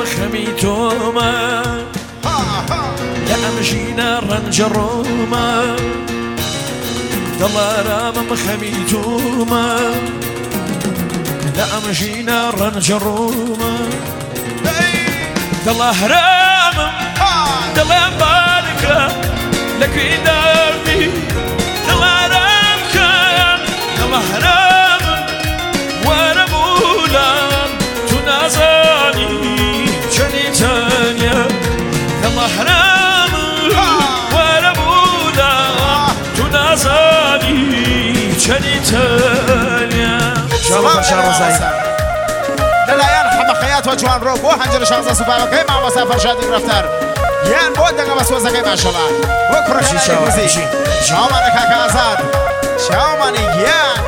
خميتوما يا أمشينا رنجروما دلارا خميتوما يا أمشينا رنجروما دلا هرام دلا بارك لك داري دلا رامك دلا هرام ورمولا تنازاني شنيتانيا دلا هرام ورمولا تنازاني شنيتانيا شباب شهر دلایان حمقیات و جوان رو بو هنجر شانزه سوپا که ما مسافر شادی رفتار یان بود دنگا بسوزه که ماشاءالله و کرشی موزی شامان کاکا آزاد شامان یان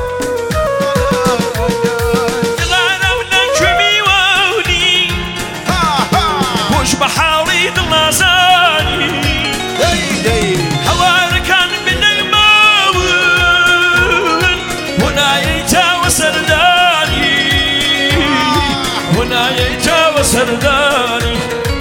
وش بحاولي دلازاني هواري كان من الماون هنا يتاوى سرداني هنا يتاوى سرداني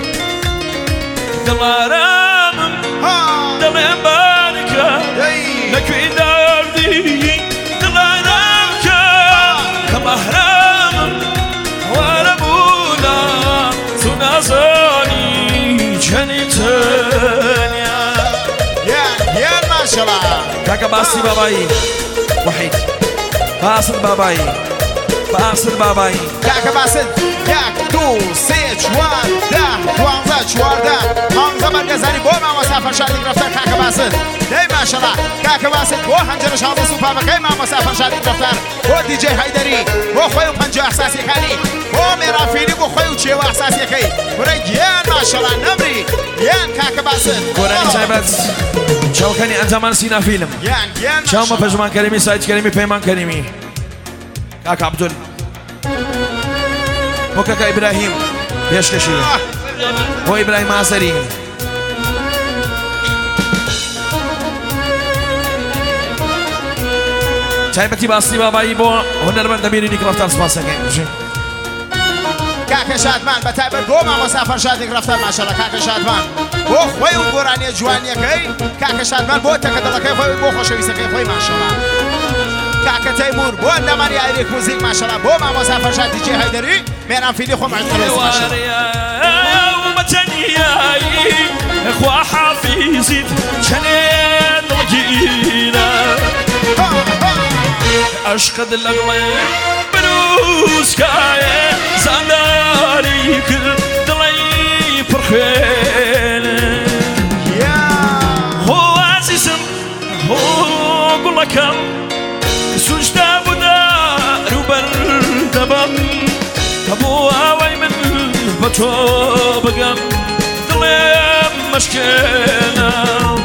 دلارام دلين باركة لكي داردي دلارامك كمهرام ورمولا تنازاني جنتانيا يا ما شاء الله كاكا باسي باباي وحيد باسل باباي باسل باباي كاكا باسل ياك دو سيج وان ده وانزا چوارده همزه مرگزانی بو ما مسافر شادی رفتار كاكا باسل دی ما شاء الله كاكا باسل بو هنجر شانزه سوپا بقی ما مسافر شادی رفتار بو دی جی هایدری بو خویو پنجه احساسی کانی بو میرافیلی بو خویو چیو احساسی کی برای یان ما شاء الله نمری یان كاكا باسل قرآنی سایبت شوكاني انزمان سينا فيلم یان شاو ما پژمان كريمي سايد كريمي پیمان كريمي كاكا عبدل هو كاكا إبراهيم ليش تشيله هو إبراهيم عسري تايبتي باصلي باباي بو هنرمند دميري كرافتار سباسا كين كاكا شادمان بتعبر بوما مسافر شادي رفتار ما شاء الله كاكا شادمان بو خوي وقراني جواني كي كاكا شادمان بو تكدل كي خوي بو خوشوي سكي خوي ما شاء الله كاكا تيمور بو اندماني ايريك موزيك ما شاء الله بوما مسافر شادي جي هيدري ميران فيلي خو معترس ما شاء الله ومتنياي اخوا حافظي جنين رجينا اشقد الاغلى بروس كاي زنداريك دلي برخين يا هو عزيزم هو قلكم سجدا بدار وبردبم ابوها ويمن بتوبقم دلي مشكلة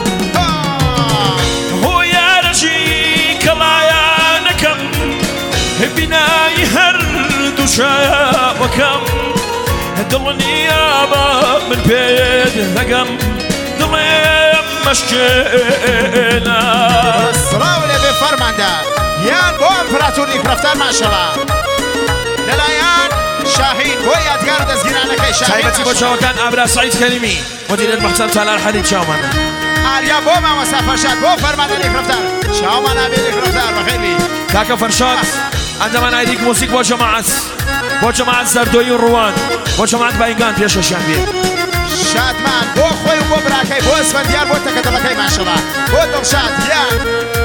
هو يا رجي كلايا نكم بناي هرد وشابكم دلني يابا من بيت ثقم دلي مشكلة صراولي بفرماندا يان بو امبراطوري كرفتار ما شاء الله دلایان شاهين بو يادگار دزگیرانەکەی شاهين تایبەتی بۆ چاوەکان ئابرا سعید کەریمی مدیر المحسن سالار حەدید چاومان ئاریا بۆ مامۆستا فەرشاد بۆ فەرماندەری کرفتار چاومان ئابێری کرفتار بەخێر بی کاکە فەرشاد ئەنجەمان ئایدیک موسیک بۆ جەماعەت زەردۆیی و ڕوان بۆ جەماعەت باینگان پێشەشیان بێ شادمان بۆ خۆی و بۆ براکەی بۆ ئەسفەندیار بۆ تەکەدەڵەکەی ماشەڵڵا بۆ دڵشاد یان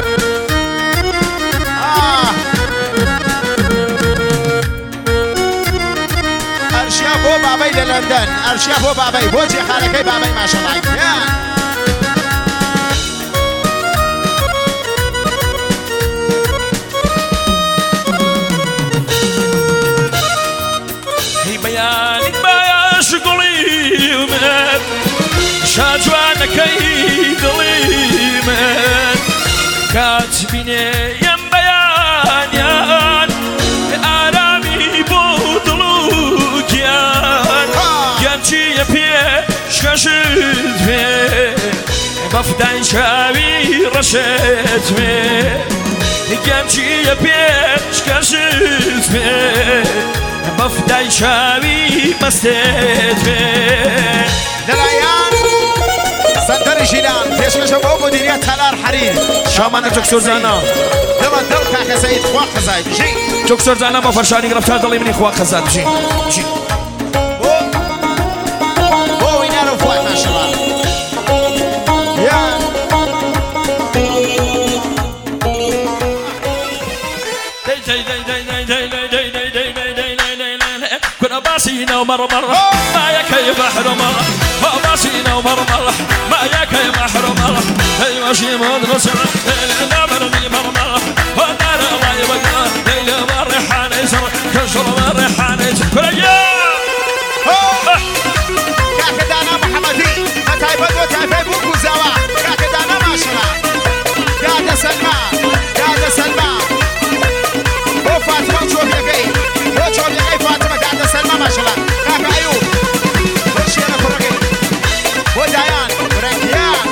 ئەرشیا بۆ بابەی لە لەندەن ئەرشیا بۆ بابەی بۆ جێخانەکەی بابەی ماشەڵڵا یان بيانك بايا شغلي ومن شاجوانك يدلي من كاتبيني يم بيان آرامي بودلوك يمشي يبيه شكشت فيه بفدان شاوي رشت فيه يمشي يبيه شكشت فيه بفدای شاوی مستت للايان سنتر جيلان پیشکش بو مدیریت تلار حریر شامان دکتر زانا دل کاک سید خوا خزای بجی دکتر زانا با فرشانی گرفتار دلی منی خوا خزاد بجی بو اینا رو فوت ماشاءالله یا كنا باسينا ومرمر ما يكي بحر مرة باسينا ومرمر ما يكي بحر مرة هي ماشي مدرسة لا برني مرمر ونار الله يبقى ليلة مريحان يسر كشر مريحان يسر كل يوم كاكدانا محمدي متايبد وتايبي بوكو زوا كاكدانا ما شاء الله قاعدة سلمان قاعدة سلمان هو فاطمة شوف يقي هو شوف يقي فاطمة قاعدة سلمان ما شاء الله كاك أيوب وش يلا فرقي هو دايان فرنكيان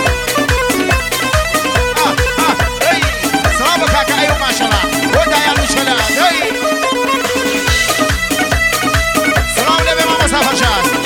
اي سلام كاك أيوب ما شاء الله هو دايان وش يلا اي سلام نبي ما مسافر شاد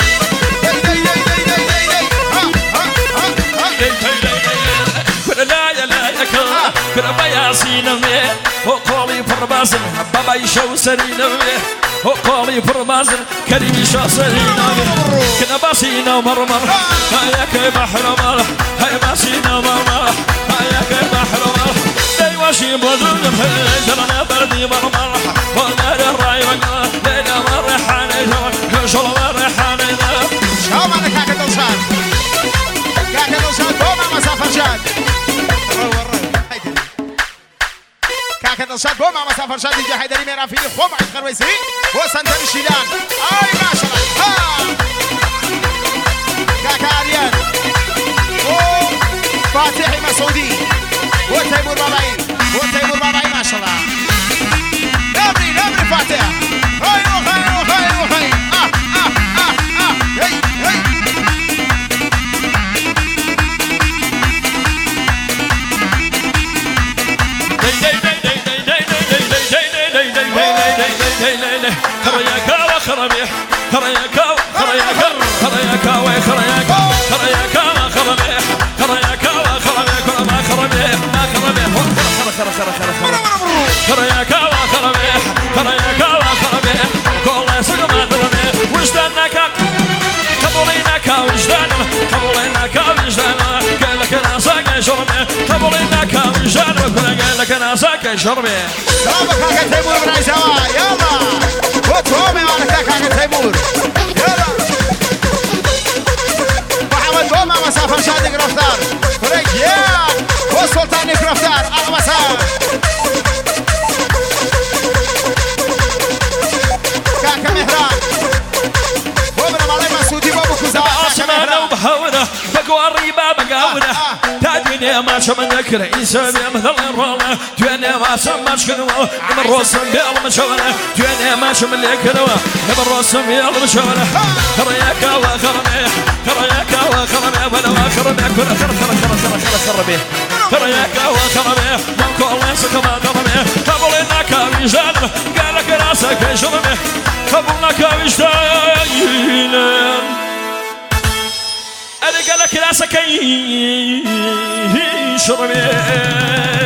كنا بياسين مي وقومي بربازن بابا يشو سرينا مي وقومي بربازن كريم يشو سرينا مي كنا باسينا ومرمر هياك بحر مر هيا باسينا ومرمر هياك بحر مر داي واشي بدون جرنا بردي مرمر ونار الراي وقنا لينا مرحان كشل مرحان شو مالك كاك دلشان كاك دلشان بوما مسافر شاد كاك دلشان بوما مسافر شاد يجي حيدري ميران فيني خوم عيد خرويسي وسنتر شيلان اي ما شاء الله كاك عريان فاتحي مسعودي وتيمور باباي ما شاء الله نبري فاتح هاي شربي سلامك كاكا تيمور بن عيساوى يلا وتومي مالك كاكا تيمور يلا محمد بوما مسافر شادي قرفتار فريق يا والسلطاني قرفتار على مسار كاكا مهران بومنا مالي مسعودي بوبو كوزا كاكا مهران بهونه بقوى الريبة بقاونه تاديني ما شمن ذكر إنسان مثل الرالة توني ما سماش كنوة من الرسم بيال مشغلة توني ما شمن ذكروا من الرسم بيال مشغلة خرياك وخرمي خرياك وخرمي ولا وخرمي كل خرمي خرياك وخرمي من كل سكما خرمي قبلناك وجدان قالك راسك شرمي قبلناك وجدان أنا قالك راسك شرمي